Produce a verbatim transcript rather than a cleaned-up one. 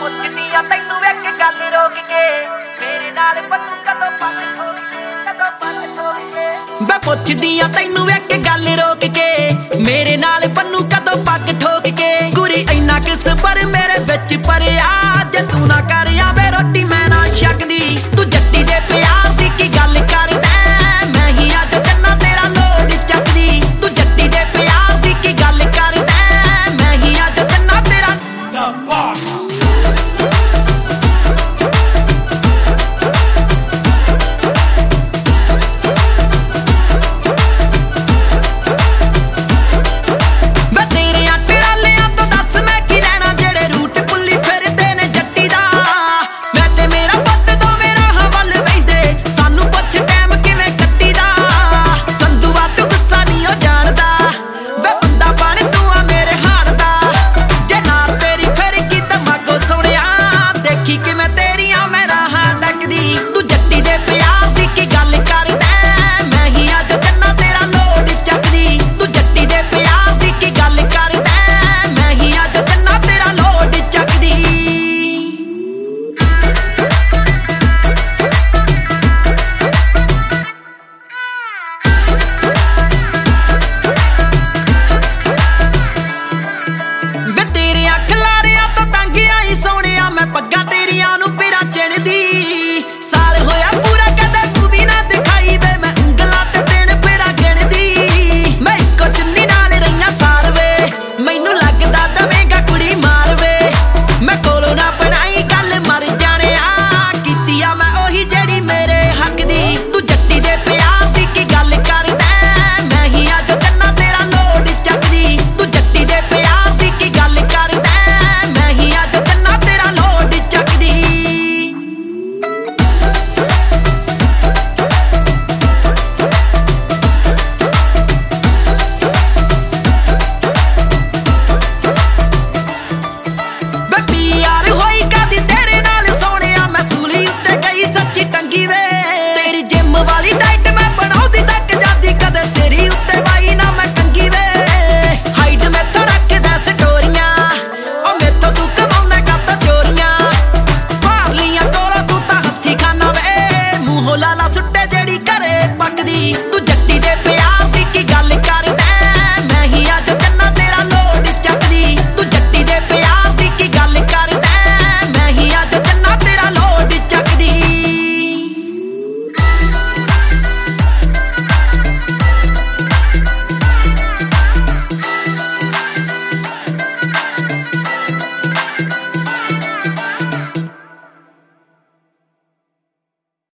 ਪੁੱਛਦੀ ਆ ਤੈਨੂੰ ਇੱਕ ਗੱਲ ਰੋਕ ਕੇ ਮੇਰੇ ਨਾਲ ਪੱਤੂ ਕਦੋਂ ਪੱਤ ਠੋਕ ਕੇ ਕਦੋਂ ਪੱਤ ਠੋਕ ਕੇ ਮੈਂ ਪੁੱਛਦੀ ਆ ਤੈਨੂੰ ਇੱਕ ਗੱਲ ਰੋਕ ਕੇ ਮੇਰੇ ਨਾਲ ਪੰਨੂ ਕਦੋਂ ਪੱਗ ਠੋਕ ਕੇ ਗੁਰੀ ਇੰਨਾ ਕਿਸ ਪਰ ਮੇਰੇ ਵਿੱਚ ਪਰਿਆ ਜੇ ਤੂੰ ਨਾ ਕਰ ਆਵੇ ਰੋਟੀ ਮੈਂ ਨਾ ਛਕਦੀ ਤੂੰ ਜੱਟੀ